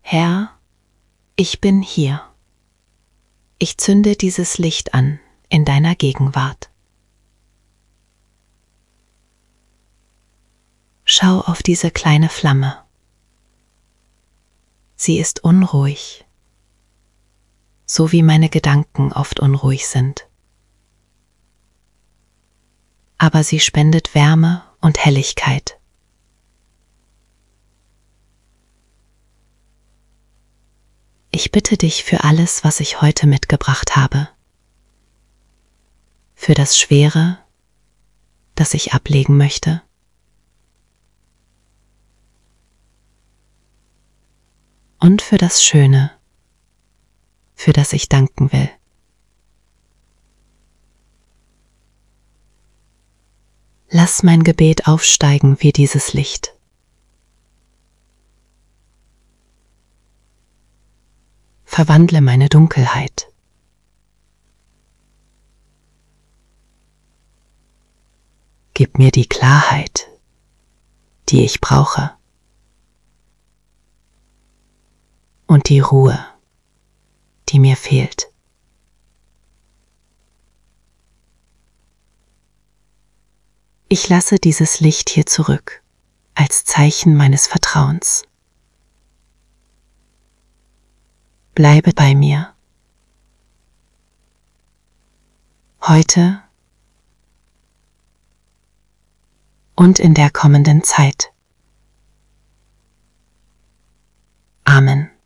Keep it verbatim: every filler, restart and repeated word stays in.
Herr, ich bin hier. Ich zünde dieses Licht an in deiner Gegenwart. Schau auf diese kleine Flamme. Sie ist unruhig, so wie meine Gedanken oft unruhig sind. Aber sie spendet Wärme und Helligkeit. Ich bitte dich für alles, was ich heute mitgebracht habe. Für das Schwere, das ich ablegen möchte. Und für das Schöne, für das ich danken will. Lass mein Gebet aufsteigen wie dieses Licht. Verwandle meine Dunkelheit. Gib mir die Klarheit, die ich brauche. Und die Ruhe, die mir fehlt. Ich lasse dieses Licht hier zurück, als Zeichen meines Vertrauens. Bleibe bei mir. Heute und in der kommenden Zeit. Amen.